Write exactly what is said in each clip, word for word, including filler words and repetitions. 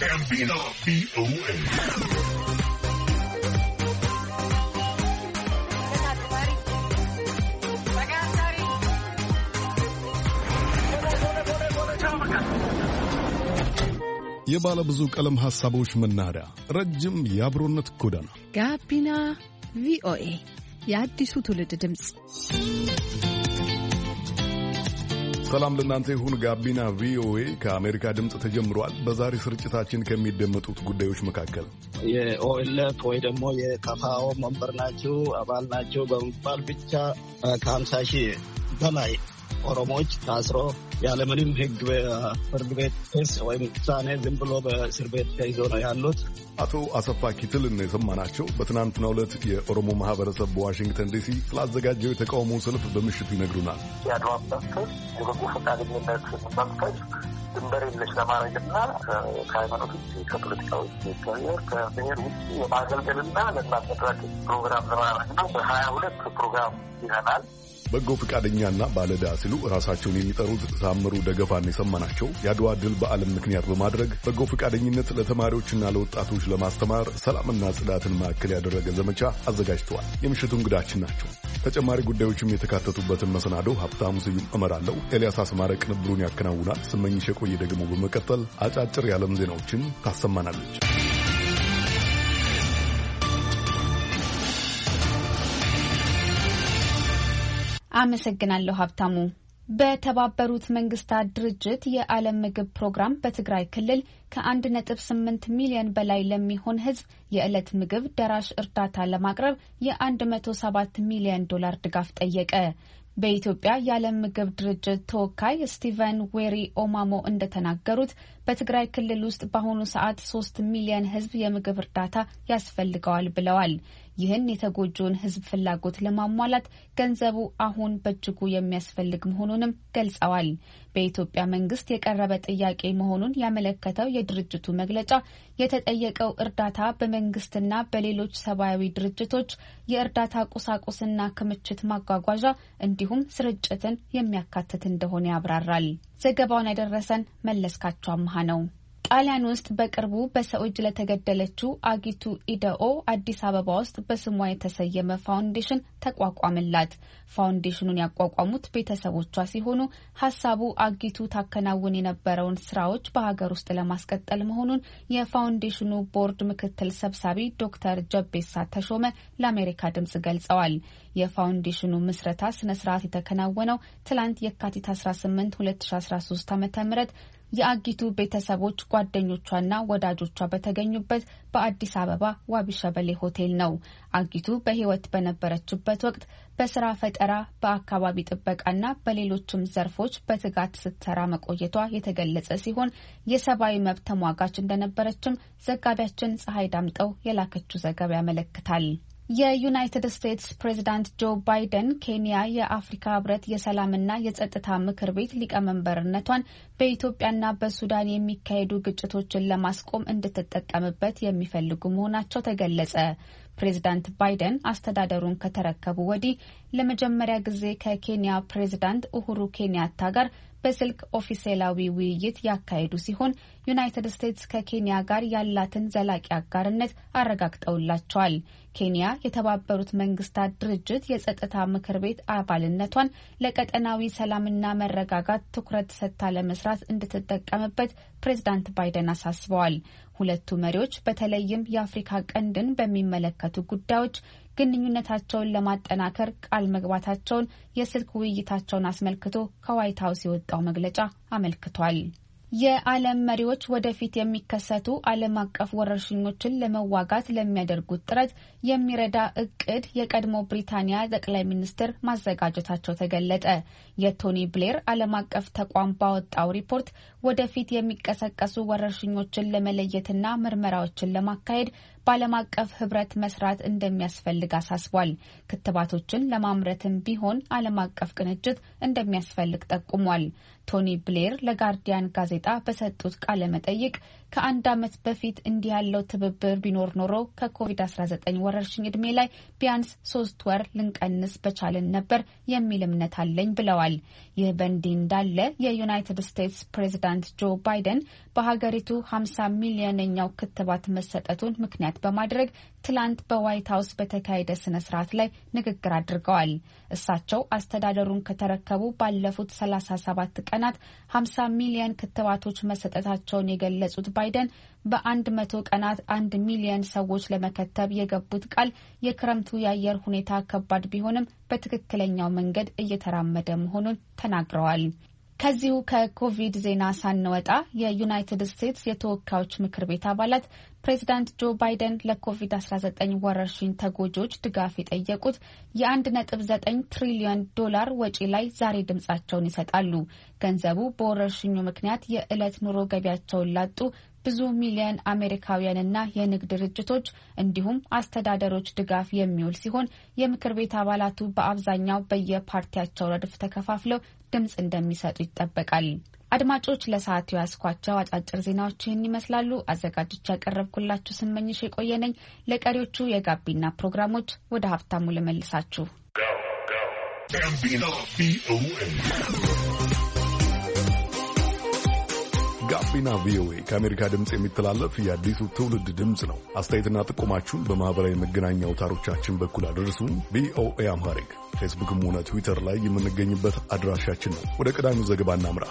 ጋቢና ቪኦኤ የባለ ብዙ ቀለም ሐሳቦች መናኸሪያ ረጅም የአብሮነት ጎዳና ጋቢና ቪኦኤ የአዲሱ ትውልድ ድምጽ። ሰላም ለእናንተ ይሁን። ጋቢና ቪኦኤ ከአሜሪካ ድምጽ ተጀምሯል። በዛሬ ስርጭታችን ከሚደመጡት ጉዳዮች መካከል የኦኤልኤፍ ወይ ደግሞ የካፋኦ መንበር ናቸው አባል ናቸው በመባል ብቻ ከሀምሳ ሺህ በላይ ኦሮሞዎች ታስሮ ያለምንም ሕግ በፍርድ ቤት ክስ ወይም ውሳኔ ዝም ብሎ በእስር ቤት ተይዘው ነው ያሉት። አቶ አሰፋ ኪትልን የሰማናቸው በትናንትናው ዕለት የኦሮሞ ማህበረሰብ በዋሽንግተን ዲሲ ስላዘጋጀው የተቃውሞ ሰልፍ በምሽቱ ይነግሩናል። ያለው አባቶች የበጎ ፈቃደኝነት መንፈስ ድንበር የለሽ ለማድረግና ከሃይማኖት ውጭ ከፖለቲካ ውጭ ከብሔር ውጭ የማገልገልና ለማድረግ ፕሮግራም ለማድረግ ነው። በሀያ ሁለት ፕሮግራም ይሆናል። በጎ ፈቃደኛና ባለዕዳ ሲሉ ራሳቸውን የሚጠሩት ታምሩ ደገፋን የሰማናቸው የአድዋ ድል በዓልን ምክንያት በማድረግ በጎ ፈቃደኝነት ለተማሪዎችና ለወጣቶች ለማስተማር ሰላምና ጽዳትን ማዕከል ያደረገ ዘመቻ አዘጋጅተዋል። የምሽቱ እንግዳችን ናቸው። ተጨማሪ ጉዳዮችም የተካተቱበትን መሰናዶ ሀብታሙ ስዩም እመራለሁ። ኤልያስ አስማረ ቅንብሩን ያከናውናል። ስመኝሽ የቆየ ደግሞ በመቀጠል አጫጭር የዓለም ዜናዎችን ታሰማናለች። አመሰግናለሁ ሀብታሙ። በተባበሩት መንግስታት ድርጅት የዓለም ምግብ ፕሮግራም በትግራይ ክልል ከአንድ ነጥብ ስምንት ሚሊዮን በላይ ለሚሆን ሕዝብ የዕለት ምግብ ደራሽ እርዳታ ለማቅረብ የአንድ መቶ ሰባት ሚሊዮን ዶላር ድጋፍ ጠየቀ። በኢትዮጵያ የዓለም ምግብ ድርጅት ተወካይ ስቲቨን ዌሪ ኦማሞ እንደተናገሩት በትግራይ ክልል ውስጥ በአሁኑ ሰዓት ሶስት ሚሊዮን ሕዝብ የምግብ እርዳታ ያስፈልገዋል ብለዋል። ይህን የተጎጂውን ሕዝብ ፍላጎት ለማሟላት ገንዘቡ አሁን በእጅጉ የሚያስፈልግ መሆኑንም ገልጸዋል። በኢትዮጵያ መንግስት የቀረበ ጥያቄ መሆኑን ያመለከተው የድርጅቱ መግለጫ የተጠየቀው እርዳታ በመንግስትና በሌሎች ሰብአዊ ድርጅቶች የእርዳታ ቁሳቁስና ክምችት ማጓጓዣ እንዲሁም ስርጭትን የሚያካትት እንደሆነ ያብራራል። ዘገባውን ያደረሰን መለስካቸው አምሃ ነው። ጣሊያን ውስጥ በቅርቡ በሰው እጅ ለተገደለችው አጊቱ ኢደኦ አዲስ አበባ ውስጥ በስሟ የተሰየመ ፋውንዴሽን ተቋቋመላት። ፋውንዴሽኑን ያቋቋሙት ቤተሰቦቿ ሲሆኑ ሀሳቡ አጊቱ ታከናውን የነበረውን ስራዎች በሀገር ውስጥ ለማስቀጠል መሆኑን የፋውንዴሽኑ ቦርድ ምክትል ሰብሳቢ ዶክተር ጀቤሳ ተሾመ ለአሜሪካ ድምጽ ገልጸዋል። የፋውንዴሽኑ ምስረታ ስነ ስርዓት የተከናወነው ትላንት የካቲት አስራ ስምንት ሁለት ሺ አስራ ሶስት ዓ.ም የአጊቱ ቤተሰቦች ጓደኞቿና ወዳጆቿ በተገኙበት በአዲስ አበባ ዋቢ ሸበሌ ሆቴል ነው። አጊቱ በሕይወት በነበረችበት ወቅት በስራ ፈጠራ፣ በአካባቢ ጥበቃና በሌሎችም ዘርፎች በትጋት ስትሰራ መቆየቷ የተገለጸ ሲሆን የሰብአዊ መብት ተሟጋች እንደነበረችም ዘጋቢያችን ፀሐይ ዳምጠው የላከችው ዘገባ ያመለክታል። የዩናይትድ ስቴትስ ፕሬዝዳንት ጆ ባይደን ኬንያ የአፍሪካ ህብረት የሰላምና የጸጥታ ምክር ቤት ሊቀመንበርነቷን በኢትዮጵያና በሱዳን የሚካሄዱ ግጭቶችን ለማስቆም እንድትጠቀምበት የሚፈልጉ መሆናቸው ተገለጸ። ፕሬዝዳንት ባይደን አስተዳደሩን ከተረከቡ ወዲህ ለመጀመሪያ ጊዜ ከኬንያ ፕሬዝዳንት ኡሁሩ ኬንያታ ጋር በስልክ ኦፊሴላዊ ውይይት ያካሄዱ ሲሆን ዩናይትድ ስቴትስ ከኬንያ ጋር ያላትን ዘላቂ አጋርነት አረጋግጠውላቸዋል። ኬንያ የተባበሩት መንግስታት ድርጅት የጸጥታ ምክር ቤት አባልነቷን ለቀጠናዊ ሰላምና መረጋጋት ትኩረት ሰጥታ ለመስራት እንድትጠቀምበት ፕሬዝዳንት ባይደን አሳስበዋል። ሁለቱ መሪዎች በተለይም የአፍሪካ ቀንድን በሚመለከቱ ጉዳዮች ግንኙነታቸውን ለማጠናከር ቃል መግባታቸውን የስልክ ውይይታቸውን አስመልክቶ ከዋይት ሀውስ የወጣው መግለጫ አመልክቷል። የዓለም መሪዎች ወደፊት የሚከሰቱ ዓለም አቀፍ ወረርሽኞችን ለመዋጋት ለሚያደርጉት ጥረት የሚረዳ እቅድ የቀድሞ ብሪታንያ ጠቅላይ ሚኒስትር ማዘጋጀታቸው ተገለጠ። የቶኒ ብሌር ዓለም አቀፍ ተቋም ባወጣው ሪፖርት ወደፊት የሚቀሰቀሱ ወረርሽኞችን ለመለየትና ምርመራዎችን ለማካሄድ በዓለም አቀፍ ህብረት መስራት እንደሚያስፈልግ አሳስቧል። ክትባቶችን ለማምረትም ቢሆን ዓለም አቀፍ ቅንጅት እንደሚያስፈልግ ጠቁሟል። ቶኒ ብሌር ለጋርዲያን ጋዜጣ በሰጡት ቃለ መጠይቅ ከአንድ ዓመት በፊት እንዲህ ያለው ትብብር ቢኖር ኖሮ ከኮቪድ አስራ ዘጠኝ ወረርሽኝ ዕድሜ ላይ ቢያንስ ሶስት ወር ልንቀንስ በቻልን ነበር የሚል እምነት አለኝ ብለዋል። ይህ በእንዲህ እንዳለ የዩናይትድ ስቴትስ ፕሬዚዳንት ጆ ባይደን በሀገሪቱ ሀምሳ ሚሊዮነኛው ክትባት መሰጠቱን ምክንያት በማድረግ ትላንት በዋይት ሀውስ በተካሄደ ስነ ስርዓት ላይ ንግግር አድርገዋል። እሳቸው አስተዳደሩን ከተረከቡ ባለፉት ሰላሳ ሰባት ቀናት ሀምሳ ሚሊዮን ክትባቶች መሰጠታቸውን የገለጹት ባይደን በአንድ መቶ ቀናት አንድ ሚሊዮን ሰዎች ለመከተብ የገቡት ቃል የክረምቱ የአየር ሁኔታ ከባድ ቢሆንም በትክክለኛው መንገድ እየተራመደ መሆኑን ተናግረዋል። ከዚሁ ከኮቪድ ዜና ሳንወጣ የዩናይትድ ስቴትስ የተወካዮች ምክር ቤት አባላት ፕሬዚዳንት ጆ ባይደን ለኮቪድ አስራ ዘጠኝ ወረርሽኝ ተጎጂዎች ድጋፍ የጠየቁት የአንድ ነጥብ ዘጠኝ ትሪሊዮን ዶላር ወጪ ላይ ዛሬ ድምጻቸውን ይሰጣሉ። ገንዘቡ በወረርሽኙ ምክንያት የዕለት ኑሮ ገቢያቸውን ላጡ ብዙ ሚሊዮን አሜሪካውያንና የንግድ ድርጅቶች እንዲሁም አስተዳደሮች ድጋፍ የሚውል ሲሆን የምክር ቤት አባላቱ በአብዛኛው በየፓርቲያቸው ረድፍ ተከፋፍለው ድምጽ እንደሚሰጡ ይጠበቃል። አድማጮች ለሰዓቱ ያስኳቸው አጫጭር ዜናዎች ይህን ይመስላሉ። አዘጋጆች ያቀረብኩላችሁ ስመኝሽ የቆየነኝ። ለቀሪዎቹ የጋቢና ፕሮግራሞች ወደ ሀብታሙ ልመልሳችሁ። ጋቢና ቪኦኤ ከአሜሪካ ድምፅ የሚተላለፍ የአዲሱ ትውልድ ድምፅ ነው። አስተያየትና ጥቆማችሁን በማህበራዊ መገናኛ አውታሮቻችን በኩል አድርሱን። ቪኦኤ አምሃሪክ ፌስቡክም ሆነ ትዊተር ላይ የምንገኝበት አድራሻችን ነው። ወደ ቀዳሚው ዘገባ እናምራ።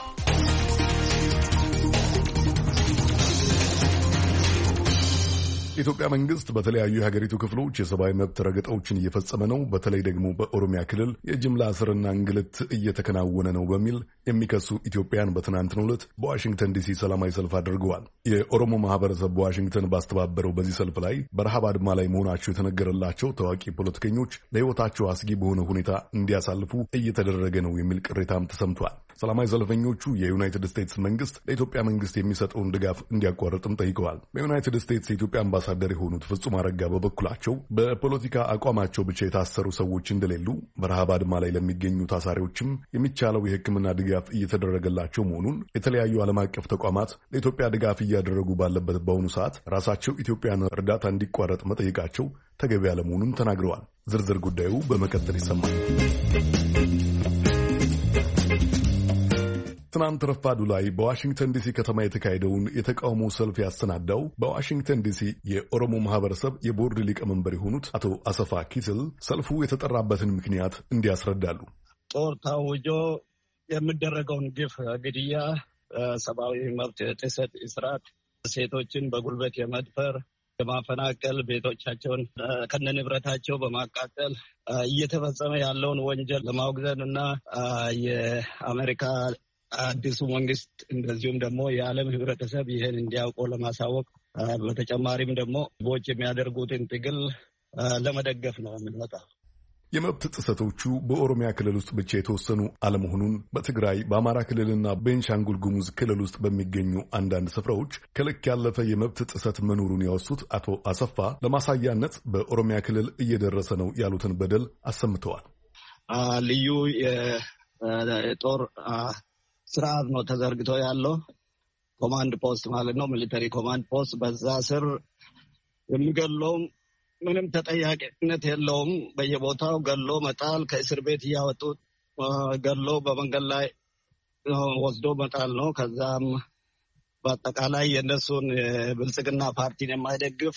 የኢትዮጵያ መንግስት በተለያዩ የሀገሪቱ ክፍሎች የሰብአዊ መብት ረገጣዎችን እየፈጸመ ነው፣ በተለይ ደግሞ በኦሮሚያ ክልል የጅምላ እስርና እንግልት እየተከናወነ ነው በሚል የሚከሱ ኢትዮጵያን በትናንትናው ዕለት በዋሽንግተን ዲሲ ሰላማዊ ሰልፍ አድርገዋል። የኦሮሞ ማህበረሰብ በዋሽንግተን ባስተባበረው በዚህ ሰልፍ ላይ በረሃብ አድማ ላይ መሆናቸው የተነገረላቸው ታዋቂ ፖለቲከኞች ለሕይወታቸው አስጊ በሆነ ሁኔታ እንዲያሳልፉ እየተደረገ ነው የሚል ቅሬታም ተሰምቷል። ሰላማዊ ሰልፈኞቹ የዩናይትድ ስቴትስ መንግስት ለኢትዮጵያ መንግስት የሚሰጠውን ድጋፍ እንዲያቋርጥም ጠይቀዋል። በዩናይትድ ስቴትስ የኢትዮጵያ አምባሳደር የሆኑት ፍጹም አረጋ በበኩላቸው በፖለቲካ አቋማቸው ብቻ የታሰሩ ሰዎች እንደሌሉ፣ በረሃብ አድማ ላይ ለሚገኙ ታሳሪዎችም የሚቻለው የሕክምና ድጋፍ እየተደረገላቸው መሆኑን፣ የተለያዩ ዓለም አቀፍ ተቋማት ለኢትዮጵያ ድጋፍ እያደረጉ ባለበት በአሁኑ ሰዓት ራሳቸው ኢትዮጵያን እርዳታ እንዲቋረጥ መጠየቃቸው ተገቢ ያለመሆኑን ተናግረዋል። ዝርዝር ጉዳዩ በመቀጠል ይሰማል። ትናንት ረፋዱ ላይ በዋሽንግተን ዲሲ ከተማ የተካሄደውን የተቃውሞ ሰልፍ ያሰናዳው በዋሽንግተን ዲሲ የኦሮሞ ማህበረሰብ የቦርድ ሊቀመንበር የሆኑት አቶ አሰፋ ኪስል ሰልፉ የተጠራበትን ምክንያት እንዲያስረዳሉ። ጦር ታውጆ የሚደረገውን ግፍ፣ ግድያ፣ ሰብአዊ መብት ጥሰት፣ እስራት፣ ሴቶችን በጉልበት የመድፈር፣ የማፈናቀል፣ ቤቶቻቸውን ከነንብረታቸው በማቃጠል እየተፈጸመ ያለውን ወንጀል ለማውገዝ እና የአሜሪካ አዲሱ መንግስት እንደዚሁም ደግሞ የዓለም ህብረተሰብ ይህን እንዲያውቀው ለማሳወቅ በተጨማሪም ደግሞ ቦች የሚያደርጉትን ትግል ለመደገፍ ነው የምንመጣው። የመብት ጥሰቶቹ በኦሮሚያ ክልል ውስጥ ብቻ የተወሰኑ አለመሆኑን በትግራይ በአማራ ክልልና ቤንሻንጉል ጉሙዝ ክልል ውስጥ በሚገኙ አንዳንድ ስፍራዎች ከልክ ያለፈ የመብት ጥሰት መኖሩን ያወሱት አቶ አሰፋ ለማሳያነት በኦሮሚያ ክልል እየደረሰ ነው ያሉትን በደል አሰምተዋል። ልዩ የጦር ስርዓት ነው ተዘርግቶ ያለው ኮማንድ ፖስት ማለት ነው፣ ሚሊተሪ ኮማንድ ፖስት። በዛ ስር የሚገለውም ምንም ተጠያቂነት የለውም። በየቦታው ገሎ መጣል፣ ከእስር ቤት እያወጡ ገሎ በመንገድ ላይ ወስዶ መጣል ነው። ከዛም በአጠቃላይ የእነሱን ብልጽግና ፓርቲን የማይደግፍ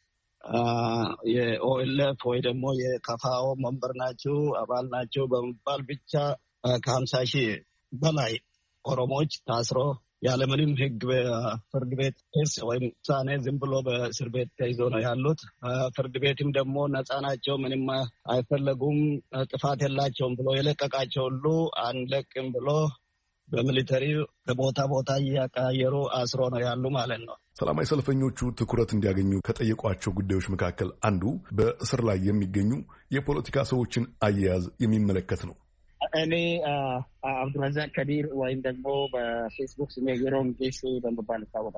የኦኤልኤፍ ወይ ደግሞ የካፋኦ መንበር ናቸው አባል ናቸው በመባል ብቻ ከሀምሳ ሺህ በላይ ኦሮሞዎች ታስሮ ያለምንም ሕግ በፍርድ ቤት ክስ ወይም ውሳኔ ዝም ብሎ በእስር ቤት ተይዞ ነው ያሉት። ፍርድ ቤትም ደግሞ ነፃ ናቸው፣ ምንም አይፈለጉም፣ ጥፋት የላቸውም ብሎ የለቀቃቸው ሁሉ አንለቅም ብሎ በሚሊተሪ ከቦታ ቦታ እያቀያየሩ አስሮ ነው ያሉ ማለት ነው። ሰላማዊ ሰልፈኞቹ ትኩረት እንዲያገኙ ከጠየቋቸው ጉዳዮች መካከል አንዱ በእስር ላይ የሚገኙ የፖለቲካ ሰዎችን አያያዝ የሚመለከት ነው። እኔ አብዱረዛቅ ከዲር ወይም ደግሞ በፌስቡክ ስሜ የሮም ጌሴ በመባል እታወቃለሁ።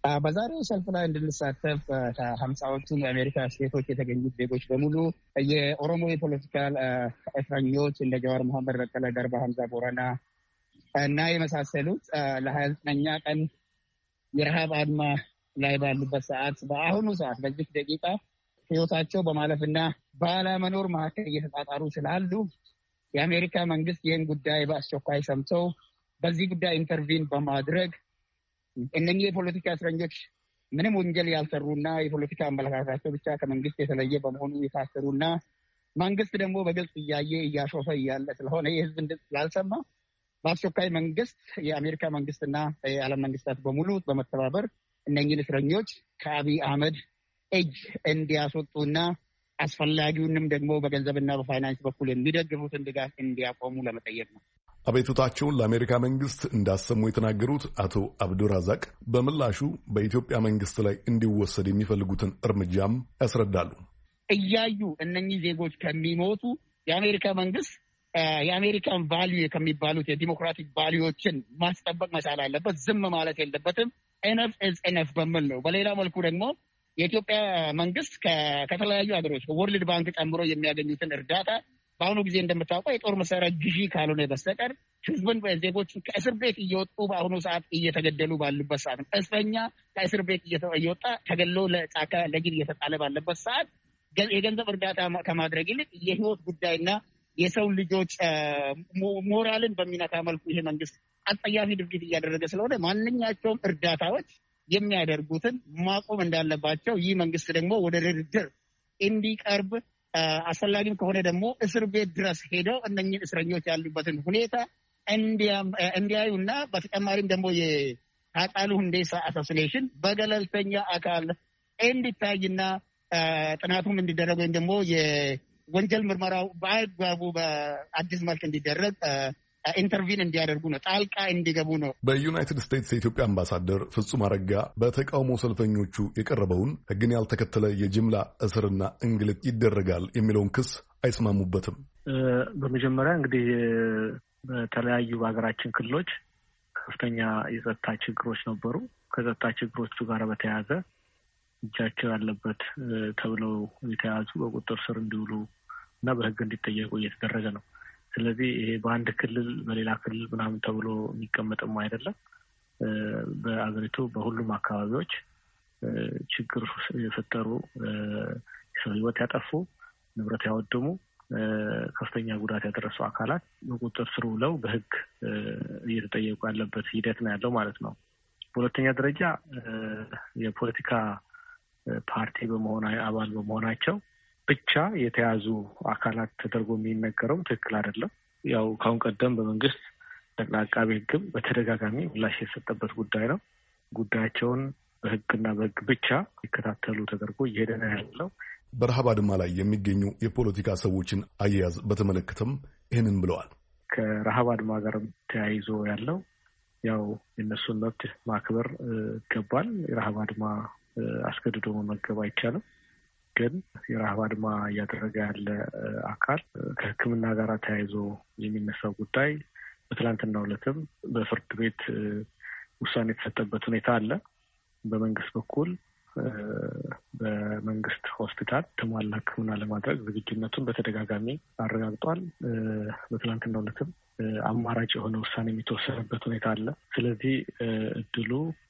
በዛሬው ሰልፍ ላይ እንድንሳተፍ ከሀምሳዎቹ የአሜሪካ ስቴቶች የተገኙት ዜጎች በሙሉ የኦሮሞ የፖለቲካል እስረኞች እንደ ጀዋር መሐመድ፣ በቀለ ገርባ፣ ሀምዛ ቦረና እና የመሳሰሉት ለሀያ ዘጠነኛ ቀን የረሃብ አድማ ላይ ባሉበት ሰዓት በአሁኑ ሰዓት በዚህ ደቂቃ ህይወታቸው በማለፍና ባለመኖር መካከል እየተጣጣሩ ስላሉ የአሜሪካ መንግስት ይህን ጉዳይ በአስቸኳይ ሰምተው በዚህ ጉዳይ ኢንተርቪን በማድረግ እነኚህ የፖለቲካ እስረኞች ምንም ወንጀል ያልሰሩና የፖለቲካ አመለካከታቸው ብቻ ከመንግስት የተለየ በመሆኑ የታሰሩና መንግስት ደግሞ በግልጽ እያየ እያሾፈ እያለ ስለሆነ የህዝብ ድምፅ ስላልሰማ በአስቸኳይ መንግስት የአሜሪካ መንግስትና የዓለም መንግስታት በሙሉ በመተባበር እነኚህን እስረኞች ከአብይ አህመድ እጅ እንዲያስወጡና አስፈላጊውንም ደግሞ በገንዘብና በፋይናንስ በኩል የሚደግፉትን ድጋፍ እንዲያቆሙ ለመጠየቅ ነው። አቤቱታቸውን ለአሜሪካ መንግስት እንዳሰሙ የተናገሩት አቶ አብዱራዛቅ በምላሹ በኢትዮጵያ መንግስት ላይ እንዲወሰድ የሚፈልጉትን እርምጃም ያስረዳሉ። እያዩ እነኚህ ዜጎች ከሚሞቱ የአሜሪካ መንግስት የአሜሪካን ቫልዩ ከሚባሉት የዲሞክራቲክ ቫልዩዎችን ማስጠበቅ መቻል አለበት። ዝም ማለት የለበትም። ኤነፍ ኢዝ ኤነፍ በሚል ነው። በሌላ መልኩ ደግሞ የኢትዮጵያ መንግስት ከተለያዩ ሀገሮች ከወርልድ ባንክ ጨምሮ የሚያገኙትን እርዳታ በአሁኑ ጊዜ እንደምታውቀው የጦር መሳሪያ ግዢ ካልሆነ በስተቀር ህዝብን ዜጎችን ከእስር ቤት እየወጡ በአሁኑ ሰዓት እየተገደሉ ባሉበት ሰዓት እስረኛ ከእስር ቤት እየወጣ ተገሎ ለጫካ ለጊዜ እየተጣለ ባለበት ሰዓት የገንዘብ እርዳታ ከማድረግ ይልቅ የህይወት ጉዳይና የሰው ልጆች ሞራልን በሚነካ መልኩ ይሄ መንግስት አጸያፊ ድርጊት እያደረገ ስለሆነ ማንኛቸውም እርዳታዎች የሚያደርጉትን ማቆም እንዳለባቸው ይህ መንግስት ደግሞ ወደ ድርድር እንዲቀርብ አስፈላጊም ከሆነ ደግሞ እስር ቤት ድረስ ሄደው እነኚህ እስረኞች ያሉበትን ሁኔታ እንዲያዩና በተጨማሪም ደግሞ የሃጫሉ ሁንዴሳ አሳሲኔሽን በገለልተኛ አካል እንዲታይና ጥናቱም እንዲደረግ ወይም ደግሞ የወንጀል ምርመራው በአግባቡ በአዲስ መልክ እንዲደረግ ኢንተርቪን እንዲያደርጉ ነው፣ ጣልቃ እንዲገቡ ነው። በዩናይትድ ስቴትስ የኢትዮጵያ አምባሳደር ፍጹም አረጋ በተቃውሞ ሰልፈኞቹ የቀረበውን ሕግን ያልተከተለ የጅምላ እስርና እንግልት ይደረጋል የሚለውን ክስ አይስማሙበትም። በመጀመሪያ እንግዲህ በተለያዩ በሀገራችን ክልሎች ከፍተኛ የጸጥታ ችግሮች ነበሩ። ከጸጥታ ችግሮቹ ጋር በተያያዘ እጃቸው ያለበት ተብለው የተያዙ በቁጥጥር ስር እንዲውሉ እና በሕግ እንዲጠየቁ እየተደረገ ነው። ስለዚህ ይሄ በአንድ ክልል በሌላ ክልል ምናምን ተብሎ የሚቀመጥም አይደለም። በአገሪቱ በሁሉም አካባቢዎች ችግር የፈጠሩ የሰው ሕይወት ያጠፉ፣ ንብረት ያወደሙ፣ ከፍተኛ ጉዳት ያደረሱ አካላት በቁጥጥር ስር ውለው በሕግ እየተጠየቁ ያለበት ሂደት ነው ያለው ማለት ነው። በሁለተኛ ደረጃ የፖለቲካ ፓርቲ በመሆን አባል በመሆናቸው ብቻ የተያዙ አካላት ተደርጎ የሚነገረው ትክክል አይደለም። ያው ካሁን ቀደም በመንግስት ጠቅላይ አቃቤ ሕግም በተደጋጋሚ ምላሽ የሰጠበት ጉዳይ ነው። ጉዳያቸውን በሕግና በሕግ ብቻ ይከታተሉ ተደርጎ እየሄደ ነው ያለው። በረሃብ አድማ ላይ የሚገኙ የፖለቲካ ሰዎችን አያያዝ በተመለከተም ይህንን ብለዋል። ከረሃብ አድማ ጋርም ተያይዞ ያለው ያው የእነሱን መብት ማክበር ይገባል። የረሃብ አድማ አስገድዶ መመገብ አይቻልም። ግን የረሃብ አድማ እያደረገ ያለ አካል ከሕክምና ጋር ተያይዞ የሚነሳው ጉዳይ በትላንትናው ዕለትም በፍርድ ቤት ውሳኔ የተሰጠበት ሁኔታ አለ። በመንግስት በኩል በመንግስት ሆስፒታል ተሟላ ሕክምና ለማድረግ ዝግጁነቱን በተደጋጋሚ አረጋግጧል። በትላንትናው ዕለትም አማራጭ የሆነ ውሳኔ የሚተወሰነበት ሁኔታ አለ። ስለዚህ እድሉ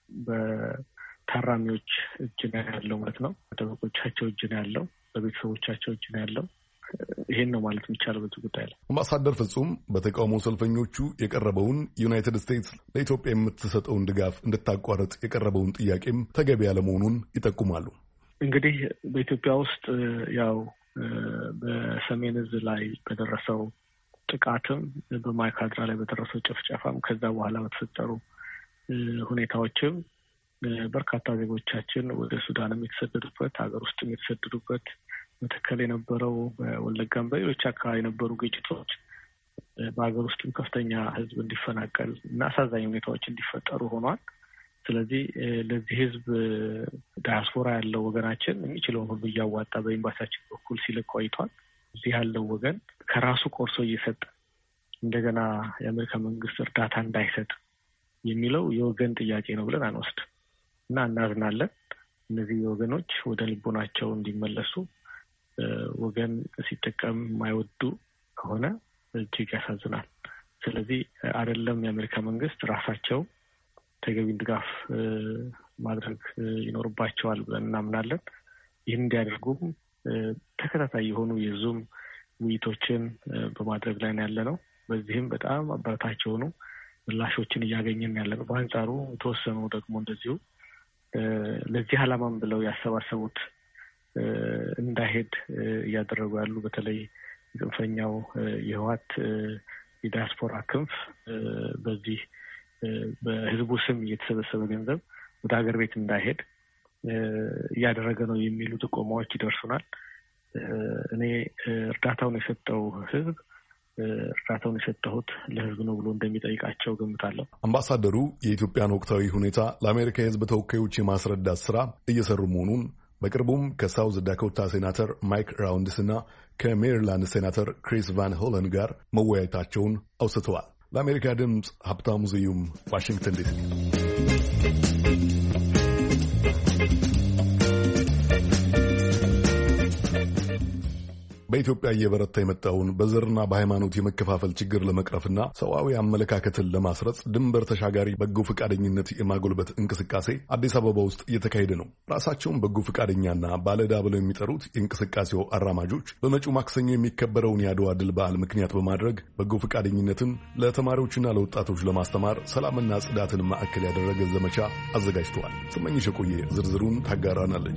በታራሚዎች እጅ ነው ያለው ማለት ነው። በጠበቆቻቸው እጅ ነው ያለው፣ በቤተሰቦቻቸው እጅ ነው ያለው። ይሄን ነው ማለት የሚቻለው በዚህ ጉዳይ ላይ። አምባሳደር ፍጹም በተቃውሞ ሰልፈኞቹ የቀረበውን ዩናይትድ ስቴትስ ለኢትዮጵያ የምትሰጠውን ድጋፍ እንድታቋርጥ የቀረበውን ጥያቄም ተገቢ ያለመሆኑን ይጠቁማሉ። እንግዲህ በኢትዮጵያ ውስጥ ያው በሰሜን ዕዝ ላይ በደረሰው ጥቃትም በማይካድራ ላይ በደረሰው ጭፍጨፋም ከዛ በኋላ በተፈጠሩ ሁኔታዎችም በርካታ ዜጎቻችን ወደ ሱዳንም የተሰደዱበት፣ ሀገር ውስጥም የተሰደዱበት፣ መተከል የነበረው በወለጋም በሌሎች አካባቢ የነበሩ ግጭቶች በሀገር ውስጥም ከፍተኛ ሕዝብ እንዲፈናቀል እና አሳዛኝ ሁኔታዎች እንዲፈጠሩ ሆኗል። ስለዚህ ለዚህ ሕዝብ ዳያስፖራ ያለው ወገናችን የሚችለውን ሁሉ እያዋጣ በኤምባሲያችን በኩል ሲልክ ቆይቷል። እዚህ ያለው ወገን ከራሱ ቆርሶ እየሰጠ እንደገና የአሜሪካ መንግስት እርዳታ እንዳይሰጥ የሚለው የወገን ጥያቄ ነው ብለን አንወስድ። እና እናዝናለን። እነዚህ ወገኖች ወደ ልቦናቸው እንዲመለሱ ወገን ሲጠቀም የማይወዱ ከሆነ እጅግ ያሳዝናል። ስለዚህ አይደለም የአሜሪካ መንግስት ራሳቸው ተገቢውን ድጋፍ ማድረግ ይኖርባቸዋል ብለን እናምናለን። ይህን እንዲያደርጉም ተከታታይ የሆኑ የዙም ውይይቶችን በማድረግ ላይ ያለ ነው። በዚህም በጣም አበረታች የሆኑ ምላሾችን እያገኘን ያለ ነው። በአንጻሩ የተወሰኑ ደግሞ እንደዚሁ ለዚህ ዓላማም ብለው ያሰባሰቡት እንዳይሄድ እያደረጉ ያሉ በተለይ ጽንፈኛው የህወሓት የዲያስፖራ ክንፍ በዚህ በህዝቡ ስም እየተሰበሰበ ገንዘብ ወደ ሀገር ቤት እንዳይሄድ እያደረገ ነው የሚሉ ጥቆማዎች ይደርሱናል። እኔ እርዳታውን የሰጠው ህዝብ እርዳታውን የሰጠሁት ለህዝብ ነው ብሎ እንደሚጠይቃቸው ገምታለሁ። አምባሳደሩ የኢትዮጵያን ወቅታዊ ሁኔታ ለአሜሪካ የህዝብ ተወካዮች የማስረዳት ስራ እየሰሩ መሆኑን በቅርቡም ከሳውዝ ዳኮታ ሴናተር ማይክ ራውንድስ እና ከሜሪላንድ ሴናተር ክሪስ ቫን ሆለን ጋር መወያየታቸውን አውስተዋል። ለአሜሪካ ድምፅ ሀብታሙ ስዩም ዋሽንግተን ዲሲ። በኢትዮጵያ እየበረታ የመጣውን በዘርና በሃይማኖት የመከፋፈል ችግር ለመቅረፍና ሰዋዊ አመለካከትን ለማስረጽ ድንበር ተሻጋሪ በጎ ፈቃደኝነት የማጎልበት እንቅስቃሴ አዲስ አበባ ውስጥ እየተካሄደ ነው። ራሳቸውን በጎ ፈቃደኛና ባለዕዳ ብለው የሚጠሩት የእንቅስቃሴው አራማጆች በመጪው ማክሰኞ የሚከበረውን የአድዋ ድል በዓል ምክንያት በማድረግ በጎ ፈቃደኝነትን ለተማሪዎችና ለወጣቶች ለማስተማር ሰላምና ጽዳትን ማዕከል ያደረገ ዘመቻ አዘጋጅተዋል። ስመኝሽ የቆየ ዝርዝሩን ታጋራናለች።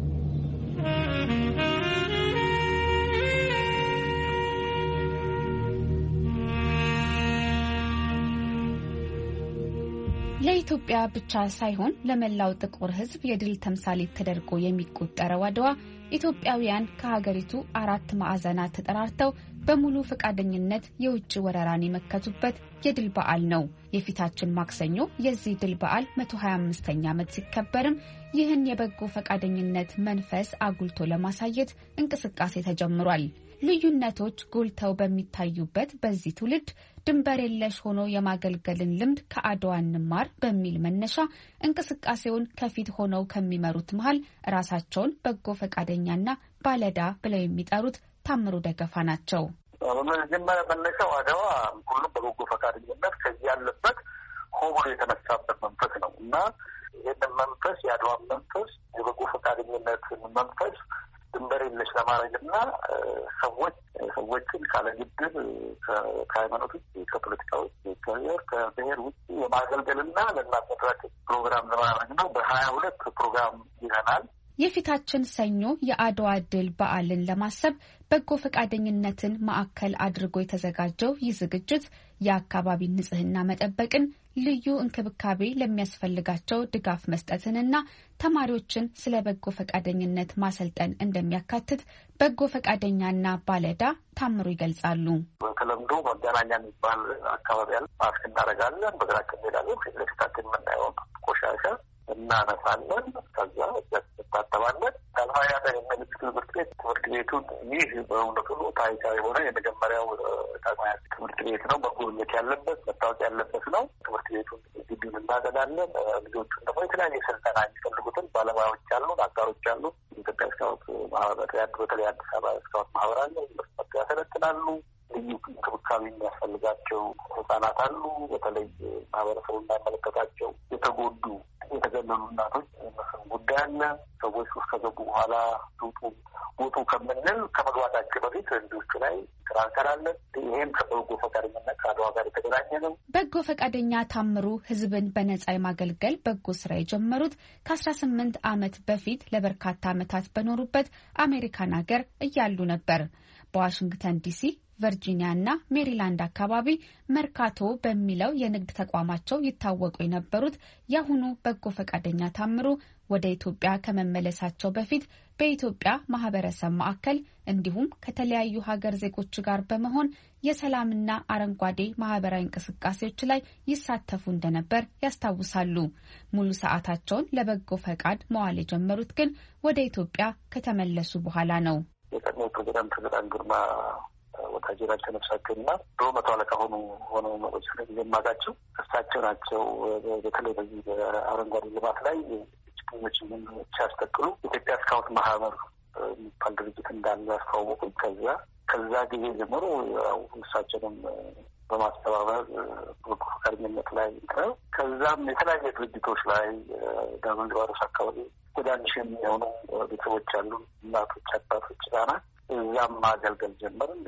ለኢትዮጵያ ብቻ ሳይሆን ለመላው ጥቁር ሕዝብ የድል ተምሳሌት ተደርጎ የሚቆጠረው አድዋ ኢትዮጵያውያን ከሀገሪቱ አራት ማዕዘናት ተጠራርተው በሙሉ ፈቃደኝነት የውጭ ወረራን የመከቱበት የድል በዓል ነው። የፊታችን ማክሰኞ የዚህ ድል በዓል መቶ ሀያ አምስተኛ ዓመት ሲከበርም ይህን የበጎ ፈቃደኝነት መንፈስ አጉልቶ ለማሳየት እንቅስቃሴ ተጀምሯል። ልዩነቶች ጎልተው በሚታዩበት በዚህ ትውልድ ድንበር የለሽ ሆኖ የማገልገልን ልምድ ከአድዋ እንማር በሚል መነሻ እንቅስቃሴውን ከፊት ሆነው ከሚመሩት መሃል ራሳቸውን በጎ ፈቃደኛና ባለዕዳ ብለው የሚጠሩት ታምሩ ደገፋ ናቸው። በመጀመሪያ መነሻው አድዋ ሁሉም በበጎ ፈቃደኝነት ከዚህ ያለበት ሆ ብሎ የተነሳበት መንፈስ ነው እና ይህንን መንፈስ የአድዋን መንፈስ የበጎ ፈቃደኝነትን መንፈስ ድንበር የለሽ ለማድረግና ሰዎች ሰዎችን ካለ ግድብ ከሃይማኖት ውጭ ከፖለቲካ ውጭ ከብሔር ከብሔር ውጭ የማገልገልና ለማድረግ ፕሮግራም ለማድረግ ነው። በሀያ ሁለት ፕሮግራም ይዘናል። የፊታችን ሰኞ የአድዋ ድል በዓልን ለማሰብ በጎ ፈቃደኝነትን ማዕከል አድርጎ የተዘጋጀው ይህ ዝግጅት የአካባቢ ንጽህና መጠበቅን፣ ልዩ እንክብካቤ ለሚያስፈልጋቸው ድጋፍ መስጠትንና ተማሪዎችን ስለ በጎ ፈቃደኝነት ማሰልጠን እንደሚያካትት በጎ ፈቃደኛና ባለዕዳ ታምሩ ይገልጻሉ። በተለምዶ መገናኛ የሚባል አካባቢ ያለ ማስክ እናደርጋለን። በግራችን ሄዳለን። ፊት ለፊታችን የምናየውን ቆሻሻ እናነሳለን። ከዛ እንታጠባለን። ከሀያ የሚመልስ ትምህርት ቤት ትምህርት ቤቱን ይህ በእውነቱ ታሪካዊ የሆነ የመጀመሪያው ተማሪ ትምህርት ቤት ነው። መጎብኘት ያለበት መታወቅ ያለበት ነው። ትምህርት ቤቱን ግቢውን እናገዳለን። ልጆቹን ደግሞ የተለያየ ስልጠና የሚፈልጉትን ባለሙያዎች አሉ፣ አጋሮች አሉ። ኢትዮጵያ ስካውት ማህበር በተለይ አዲስ አበባ ስካውት ማህበር አለ። ዩኒቨርስቲ ያሰለጥናሉ። ልዩ እንክብካቤ የሚያስፈልጋቸው ህጻናት አሉ። በተለይ ማህበረሰቡ እንዳይመለከታቸው የተጎዱ የተገለሉ እናቶች መስን ጉዳይ አለ። ሰዎች ውስጥ ከገቡ በኋላ ጡጡ ቦቱ ከምንል ከመግባታቸው በፊት ልጆቹ ላይ ትራንከራለን። ይህም ከበጎ ፈቃደኝነት ከአድዋ ጋር የተገናኘ ነው። በጎ ፈቃደኛ ታምሩ ህዝብን በነጻ የማገልገል በጎ ስራ የጀመሩት ከአስራ ስምንት ዓመት በፊት ለበርካታ ዓመታት በኖሩበት አሜሪካን ሀገር እያሉ ነበር። በዋሽንግተን ዲሲ ቨርጂኒያ እና ሜሪላንድ አካባቢ መርካቶ በሚለው የንግድ ተቋማቸው ይታወቁ የነበሩት የአሁኑ በጎ ፈቃደኛ ታምሩ ወደ ኢትዮጵያ ከመመለሳቸው በፊት በኢትዮጵያ ማህበረሰብ ማዕከል እንዲሁም ከተለያዩ ሀገር ዜጎች ጋር በመሆን የሰላምና አረንጓዴ ማህበራዊ እንቅስቃሴዎች ላይ ይሳተፉ እንደነበር ያስታውሳሉ። ሙሉ ሰዓታቸውን ለበጎ ፈቃድ መዋል የጀመሩት ግን ወደ ኢትዮጵያ ከተመለሱ በኋላ ነው። የቀድሞ ፕሬዚዳንት በጣም ግርማ ታጀራቸው ነፍሳቸውና በመቶ አለቃ ሆኖ ሆነው ነው ስለማጋቸው እሳቸው ናቸው። በተለይ በዚህ በአረንጓዴ ልማት ላይ ችግኞችን ሲያስተክሉ ኢትዮጵያ ስካውት ማህበር የሚባል ድርጅት እንዳለ ያስተዋወቁኝ። ከዛ ከዛ ጊዜ ጀምሮ ያው እሳቸውንም በማስተባበር በጎ ፈቃደኝነት ላይ ነው። ከዛም የተለያየ ድርጅቶች ላይ ዳብል ሊባኖስ አካባቢ ወደ አንድ ሺህ የሚሆኑ ቤተሰቦች አሉ፣ እናቶች፣ አባቶች፣ ህጻናት እዛም ማገልገል ጀመርን።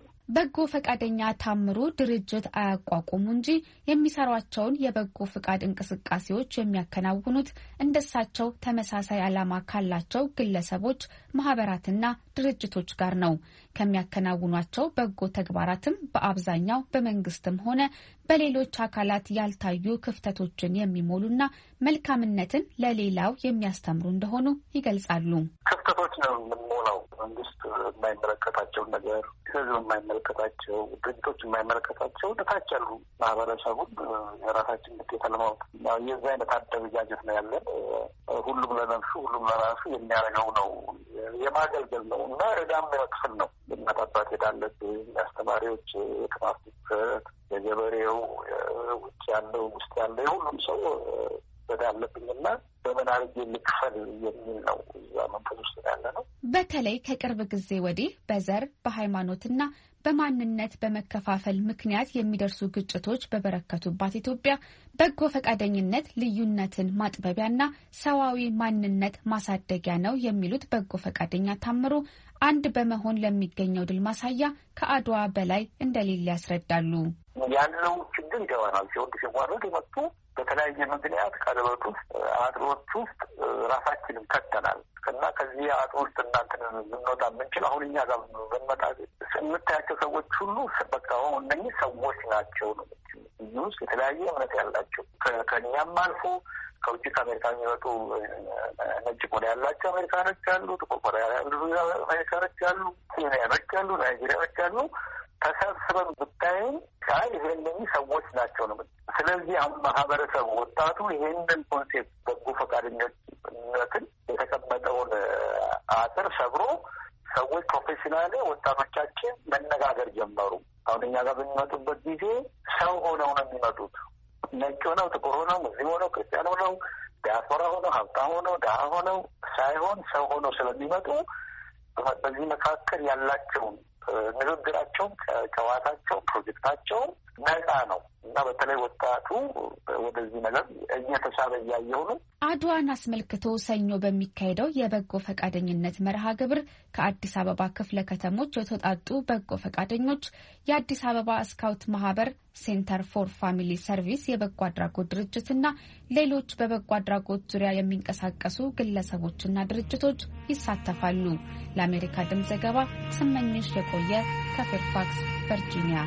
በጎ ፈቃደኛ ታምሩ ድርጅት አያቋቁሙ እንጂ የሚሰሯቸውን የበጎ ፈቃድ እንቅስቃሴዎች የሚያከናውኑት እንደሳቸው ተመሳሳይ ዓላማ ካላቸው ግለሰቦች፣ ማህበራትና ድርጅቶች ጋር ነው። ከሚያከናውኗቸው በጎ ተግባራትም በአብዛኛው በመንግስትም ሆነ በሌሎች አካላት ያልታዩ ክፍተቶችን የሚሞሉና መልካምነትን ለሌላው የሚያስተምሩ እንደሆኑ ይገልጻሉ። ክፍተቶች ነው የምንሞላው። መንግስት የማይመለከታቸውን ነገር፣ ህዝብ የማይመለከታቸው፣ ድርጅቶች የማይመለከታቸው እታች ያሉ ማህበረሰቡን የራሳችን ግዴታ ለማወቅ የዚህ አይነት አደረጃጀት ነው ያለን። ሁሉም ለነፍሱ ሁሉም ለራሱ የሚያደርገው ነው፣ የማገልገል ነው እና ዕዳም የመክፈል ነው። እናት አባት ሄዳለብን፣ የአስተማሪዎች፣ የትራፊክ፣ የገበሬው፣ ውጭ ያለው ውስጥ ያለው የሁሉም ሰው ወደ አለብኝና በምን አድርጌ ልክፈል የሚል ነው እዛ መንፈስ ውስጥ ያለ ነው። በተለይ ከቅርብ ጊዜ ወዲህ በዘር በሃይማኖትና በማንነት በመከፋፈል ምክንያት የሚደርሱ ግጭቶች በበረከቱባት ኢትዮጵያ በጎ ፈቃደኝነት ልዩነትን ማጥበቢያና ሰዋዊ ማንነት ማሳደጊያ ነው የሚሉት በጎ ፈቃደኛ ታምሩ አንድ በመሆን ለሚገኘው ድል ማሳያ ከአድዋ በላይ እንደሌለ ያስረዳሉ። ያለው ችግር ይገባናል። ሲወድ ሲዋረድ የመጡ በተለያየ ምክንያት ቀለበት ውስጥ አጥሮች ውስጥ ራሳችንን ከተናል እና ከዚህ አጥሮ ውስጥ እናንተን ልንወጣ የምንችል አሁን እኛ ጋር ብንመጣ የምታያቸው ሰዎች ሁሉ በቃ እነኚህ ሰዎች ናቸው ነው። እዚህ ውስጥ የተለያየ እምነት ያላቸው ከእኛም አልፎ ከውጭ ከአሜሪካ የሚመጡ ነጭ ቆዳ ያላቸው አሜሪካኖች አሉ፣ ጥቁር ቆዳ ያሉ አሜሪካኖች አሉ፣ ኬንያኖች አሉ፣ ናይጄሪያኖች አሉ። ተሰብስበን ብታይም ቃል ይሄንን ሰዎች ናቸው ነው። ስለዚህ አሁን ማህበረሰቡ ወጣቱ ይሄንን ኮንሴፕት በጎ ፈቃደኝነትን የተቀመጠውን አጥር ሰብሮ ሰዎች ፕሮፌሽናል ወጣቶቻችን መነጋገር ጀመሩ። አሁን እኛ ጋር በሚመጡበት ጊዜ ሰው ሆነው ነው የሚመጡት። ነጭ ሆነው፣ ጥቁር ሆነው፣ ሙስሊም ሆነው፣ ክርስቲያን ሆነው፣ ዲያስፖራ ሆነው፣ ሀብታም ሆነው፣ ድሀ ሆነው ሳይሆን ሰው ሆነው ስለሚመጡ በዚህ መካከል ያላቸውን ንግግራቸው፣ ጨዋታቸው፣ ፕሮጀክታቸው ነፃ ነው እና በተለይ ወጣቱ ወደዚህ ነገር እየተሳበ እያየው ነው። አድዋን አስመልክቶ ሰኞ በሚካሄደው የበጎ ፈቃደኝነት መርሃ ግብር ከአዲስ አበባ ክፍለ ከተሞች የተውጣጡ በጎ ፈቃደኞች፣ የአዲስ አበባ ስካውት ማህበር፣ ሴንተር ፎር ፋሚሊ ሰርቪስ የበጎ አድራጎት ድርጅትና ሌሎች በበጎ አድራጎት ዙሪያ የሚንቀሳቀሱ ግለሰቦችና ድርጅቶች ይሳተፋሉ። ለአሜሪካ ድምፅ ዘገባ ስመኝሽ የቆየ ከፌርፋክስ ቨርጂኒያ።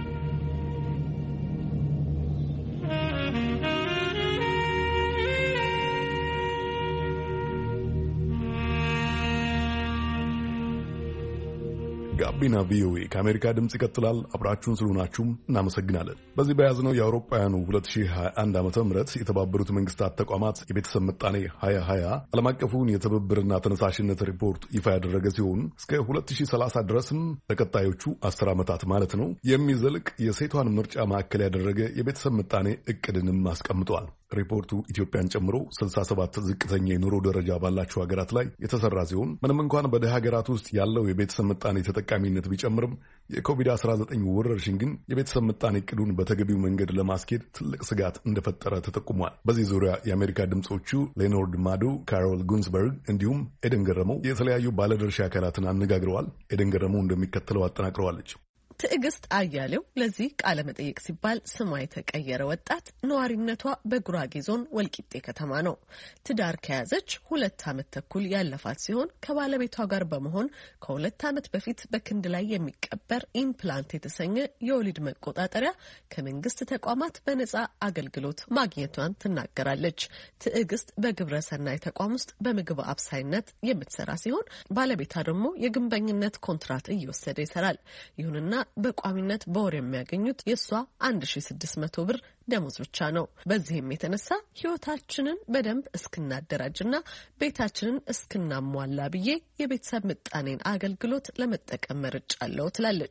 ጋቢና ቪኦኤ ከአሜሪካ ድምጽ ይቀጥላል። አብራችሁን ስለሆናችሁም እናመሰግናለን። በዚህ በያዝነው የአውሮፓውያኑ ሁለት ሺህ ሀያ አንድ ዓመተ ምህረት የተባበሩት መንግስታት ተቋማት የቤተሰብ ምጣኔ ሀያ ሀያ ዓለም አቀፉን የትብብርና ተነሳሽነት ሪፖርት ይፋ ያደረገ ሲሆን እስከ ሁለት ሺህ ሰላሳ ድረስም ለቀጣዮቹ አስር ዓመታት ማለት ነው የሚዘልቅ የሴቷን ምርጫ ማዕከል ያደረገ የቤተሰብ ምጣኔ እቅድንም አስቀምጧል። ሪፖርቱ ኢትዮጵያን ጨምሮ ስልሳ ሰባት ዝቅተኛ የኑሮ ደረጃ ባላቸው ሀገራት ላይ የተሰራ ሲሆን ምንም እንኳን በደሃ ሀገራት ውስጥ ያለው የቤተሰብ ምጣኔ ተጠቃሚነት ቢጨምርም የኮቪድ አስራ ዘጠኝ ወረርሽኝ ግን የቤተሰብ ምጣኔ እቅዱን በተገቢው መንገድ ለማስኬድ ትልቅ ስጋት እንደፈጠረ ተጠቁሟል። በዚህ ዙሪያ የአሜሪካ ድምጾቹ ሌኖርድ ማዶ፣ ካሮል ጉንስበርግ እንዲሁም ኤደን ገረመው የተለያዩ ባለድርሻ አካላትን አነጋግረዋል። ኤደን ገረመው እንደሚከተለው አጠናቅረዋለች። ትዕግስት አያሌው ለዚህ ቃለ መጠይቅ ሲባል ስሟ የተቀየረ ወጣት ነዋሪነቷ በጉራጌ ዞን ወልቂጤ ከተማ ነው። ትዳር ከያዘች ሁለት ዓመት ተኩል ያለፋት ሲሆን ከባለቤቷ ጋር በመሆን ከሁለት ዓመት በፊት በክንድ ላይ የሚቀበር ኢምፕላንት የተሰኘ የወሊድ መቆጣጠሪያ ከመንግስት ተቋማት በነጻ አገልግሎት ማግኘቷን ትናገራለች። ትዕግስት በግብረ ሰናይ ተቋም ውስጥ በምግብ አብሳይነት የምትሰራ ሲሆን ባለቤቷ ደግሞ የግንበኝነት ኮንትራት እየወሰደ ይሰራል። ይሁንና በቋሚነት በወር የሚያገኙት የሷ አንድ ሺህ ስድስት መቶ ብር ደሞዝ ብቻ ነው። በዚህም የተነሳ ህይወታችንን በደንብ እስክናደራጅና ቤታችንን እስክናሟላ ብዬ የቤተሰብ ምጣኔን አገልግሎት ለመጠቀም መርጫለሁ ትላለች።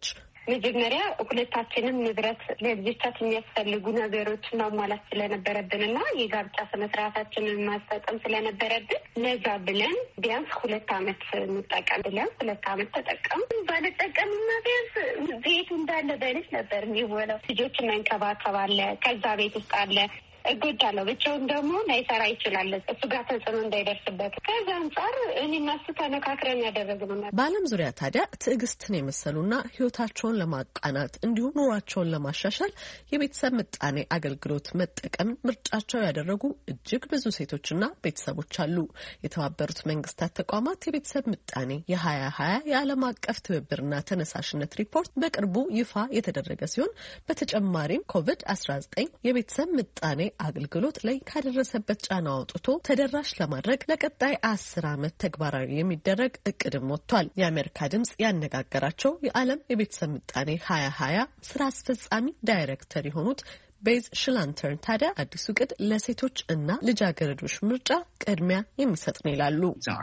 መጀመሪያ ሁለታችንም ንብረት ለልጆቻችን የሚያስፈልጉ ነገሮችን ማሟላት ስለነበረብንና የጋብቻ ስነ ስርዓታችንን ማስፈጸም ስለነበረብን ለዛ ብለን ቢያንስ ሁለት አመት እንጠቀም ብለን ሁለት አመት ተጠቀም። ባለጠቀምና ቢያንስ ቤቱ እንዳለ በልጅ ነበር የሚወለው። ልጆችን መንከባከብ አለ፣ ከዛ ቤት ውስጥ አለ እጎዳለሁ። ብቻውን ደግሞ ላይሰራ ይችላል፣ እሱ ጋር ተጽዕኖ እንዳይደርስበት። ከዛ አንጻር እኔ እና እሱ ተነካክረን ያደረግነው። በዓለም ዙሪያ ታዲያ ትዕግስትን የመሰሉና ህይወታቸውን ለማቃናት እንዲሁም ኑሯቸውን ለማሻሻል የቤተሰብ ምጣኔ አገልግሎት መጠቀም ምርጫቸው ያደረጉ እጅግ ብዙ ሴቶችና ቤተሰቦች አሉ። የተባበሩት መንግስታት ተቋማት የቤተሰብ ምጣኔ የሀያ ሀያ የዓለም አቀፍ ትብብርና ተነሳሽነት ሪፖርት በቅርቡ ይፋ የተደረገ ሲሆን በተጨማሪም ኮቪድ አስራ ዘጠኝ የቤተሰብ ምጣኔ አገልግሎት ላይ ካደረሰበት ጫና አውጥቶ ተደራሽ ለማድረግ ለቀጣይ አስር አመት ተግባራዊ የሚደረግ እቅድም ወጥቷል። የአሜሪካ ድምጽ ያነጋገራቸው የዓለም የቤተሰብ ምጣኔ ሀያ ሀያ ስራ አስፈጻሚ ዳይሬክተር የሆኑት ቤዝ ሽላንተርን ታዲያ አዲሱ እቅድ ለሴቶች እና ልጃገረዶች ምርጫ ቅድሚያ የሚሰጥ ነው ይላሉ።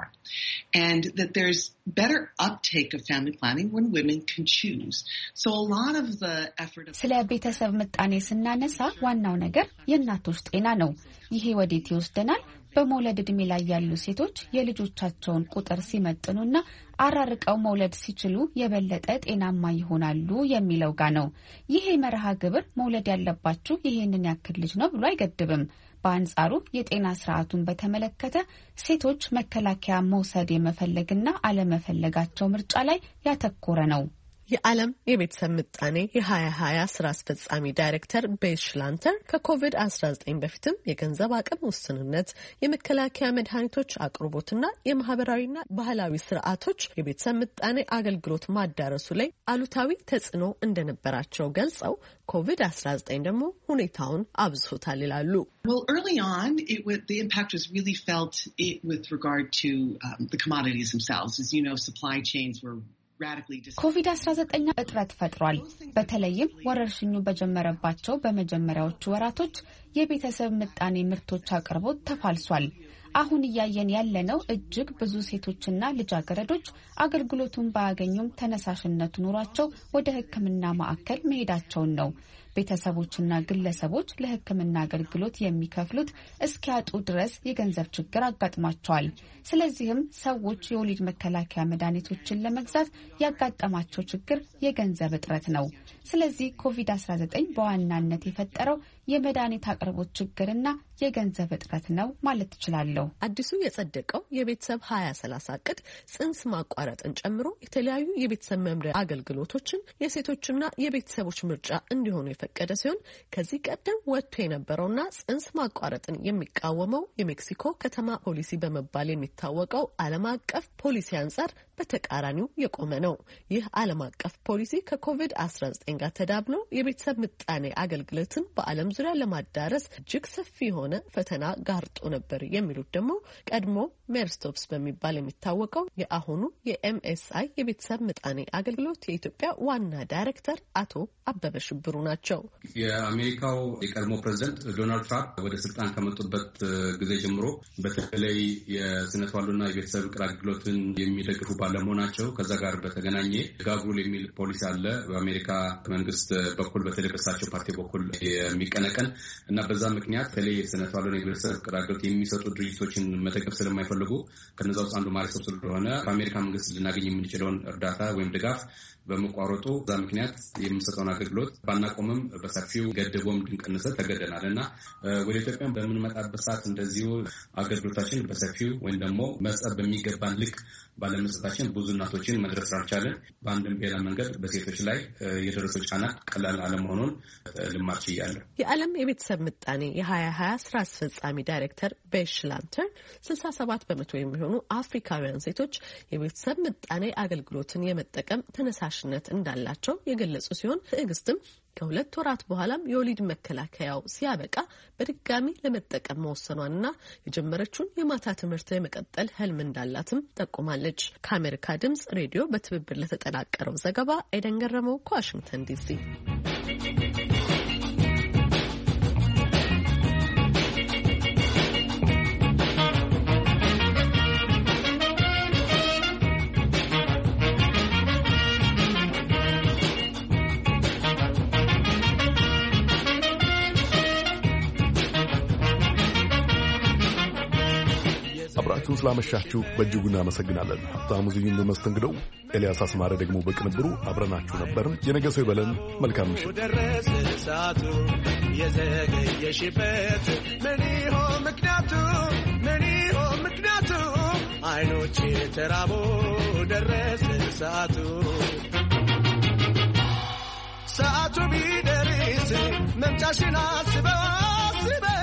And that there's better uptake of family planning when women can choose. So a lot of the effort of... ስለ ቤተሰብ ምጣኔ ስናነሳ ዋናው ነገር የእናቶች ጤና ነው። ይሄ ወዴት ይወስደናል? በመውለድ እድሜ ላይ ያሉ ሴቶች የልጆቻቸውን ቁጥር ሲመጥኑና አራርቀው መውለድ ሲችሉ የበለጠ ጤናማ ይሆናሉ የሚለው ጋ ነው። ይሄ መርሃ ግብር መውለድ ያለባችሁ ይሄንን ያክል ልጅ ነው ብሎ አይገድብም። በአንጻሩ የጤና ስርዓቱን በተመለከተ ሴቶች መከላከያ መውሰድ የመፈለግና አለመፈለጋቸው ምርጫ ላይ ያተኮረ ነው። የዓለም የቤተሰብ ምጣኔ የሀያ ሀያ ስራ አስፈጻሚ ዳይሬክተር ቤዝ ሽላንተር ከኮቪድ አስራ ዘጠኝ በፊትም የገንዘብ አቅም ውስንነት፣ የመከላከያ መድኃኒቶች አቅርቦትና የማህበራዊና ባህላዊ ስርዓቶች የቤተሰብ ምጣኔ አገልግሎት ማዳረሱ ላይ አሉታዊ ተጽዕኖ እንደነበራቸው ገልጸው ኮቪድ አስራ ዘጠኝ ደግሞ ሁኔታውን አብዝቶታል ይላሉ። Well, early on, it was, the impact was really felt it, with regard to um, the commodities themselves. As you know, supply chains were ኮቪድ አስራ ዘጠኝ እጥረት ፈጥሯል። በተለይም ወረርሽኙ በጀመረባቸው በመጀመሪያዎቹ ወራቶች የቤተሰብ ምጣኔ ምርቶች አቅርቦት ተፋልሷል። አሁን እያየን ያለነው እጅግ ብዙ ሴቶችና ልጃገረዶች አገልግሎቱን ባያገኙም ተነሳሽነቱ ኑሯቸው ወደ ሕክምና ማዕከል መሄዳቸውን ነው። ቤተሰቦችና ግለሰቦች ለሕክምና አገልግሎት የሚከፍሉት እስኪያጡ ድረስ የገንዘብ ችግር አጋጥሟቸዋል። ስለዚህም ሰዎች የወሊድ መከላከያ መድኃኒቶችን ለመግዛት ያጋጠማቸው ችግር የገንዘብ እጥረት ነው። ስለዚህ ኮቪድ አስራ ዘጠኝ በዋናነት የፈጠረው የመድኃኒት አቅርቦት ችግርና የገንዘብ እጥረት ነው ማለት እችላለሁ። አዲሱ የጸደቀው የቤተሰብ ሀያ ሰላሳ እቅድ ጽንስ ማቋረጥን ጨምሮ የተለያዩ የቤተሰብ መምሪያ አገልግሎቶችን የሴቶችና የቤተሰቦች ምርጫ እንዲሆኑ የፈቀደ ሲሆን ከዚህ ቀደም ወጥቶ የነበረውና ጽንስ ማቋረጥን የሚቃወመው የሜክሲኮ ከተማ ፖሊሲ በመባል የሚታወቀው ዓለም አቀፍ ፖሊሲ አንጻር በተቃራኒው የቆመ ነው። ይህ ዓለም አቀፍ ፖሊሲ ከኮቪድ አስራ ዘጠኝ ጋር ተዳብሎ የቤተሰብ ምጣኔ አገልግሎትን በዓለም ዙሪያ ለማዳረስ እጅግ ሰፊ የሆነ ፈተና ጋርጦ ነበር የሚሉት ደግሞ ቀድሞ ሜርስቶፕስ በሚባል የሚታወቀው የአሁኑ የኤምኤስአይ የቤተሰብ ምጣኔ አገልግሎት የኢትዮጵያ ዋና ዳይሬክተር አቶ አበበ ሽብሩ ናቸው። የአሜሪካው የቀድሞ ፕሬዝዳንት ዶናልድ ትራምፕ ወደ ስልጣን ከመጡበት ጊዜ ጀምሮ በተለይ የስነ ተዋልዶና የቤተሰብ ቅር አገልግሎትን የሚደግፉ ባለመሆናቸው ከዛ ጋር በተገናኘ ጋብሩል የሚል ፖሊሲ አለ በአሜሪካ መንግስት በኩል በተለይ በሳቸው ፓርቲ በኩል የሚቀነቀን እና በዛ ምክንያት በተለይ የስነ ተዋልዶና የቤተሰብ ቅር አገልግሎት የሚሰጡ ድርጅቶችን መደገፍ ስለማይፈልጉ ከነዛ ውስጥ አንዱ ማሪሶፕ ስለሆነ በአሜሪካ መንግስት ልናገኝ የምንችለውን እርዳታ ወይም ድጋፍ በመቋረጡ በዛ ምክንያት የምንሰጠውን አገልግሎት ባናቆምም በሰፊው ገድቦም ድንቀንሰ ተገደናል እና ወደ ኢትዮጵያ በምንመጣበት ሰዓት እንደዚሁ አገልግሎታችን በሰፊው ወይም ደግሞ መስጠት በሚገባን ልክ ባለመስጠታችን ብዙ እናቶችን መድረስ አልቻለን። በአንድም ሌላ መንገድ በሴቶች ላይ የደረሰው ጫና ቀላል አለመሆኑን ልማች እያለ የዓለም የቤተሰብ ምጣኔ የሀያ ሀያ ስራ አስፈጻሚ ዳይሬክተር ቤዝ ሽላንተር ስልሳ ሰባት በመቶ የሚሆኑ አፍሪካውያን ሴቶች የቤተሰብ ምጣኔ አገልግሎትን የመጠቀም ተነሳሽነት እንዳላቸው የገለጹ ሲሆን ትዕግስትም ከሁለት ወራት በኋላም የወሊድ መከላከያው ሲያበቃ በድጋሚ ለመጠቀም መወሰኗንና የጀመረችውን የማታ ትምህርት የመቀጠል ህልም እንዳላትም ጠቁማለች። ከአሜሪካ ድምጽ ሬዲዮ በትብብር ለተጠናቀረው ዘገባ ኤደን ገረመው ከዋሽንግተን ዲሲ። አብራችሁን ስላመሻችሁ በእጅጉ እናመሰግናለን። ሀብታሙ ዝዩን በመስተንግደው፣ ኤልያስ አስማረ ደግሞ በቅንብሩ አብረናችሁ ነበርን። የነገ ሰው ይበለን። መልካም ምሽት። ደረሰ ሰዓቱ የዘገየሽበት ምን ይሆን ምክንያቱ? ምን ይሆን ምክንያቱ? አይኖች ተራቦ ደረሰ ሰዓቱ ሰዓቱ ቢደርስ መምጫሽን አስበው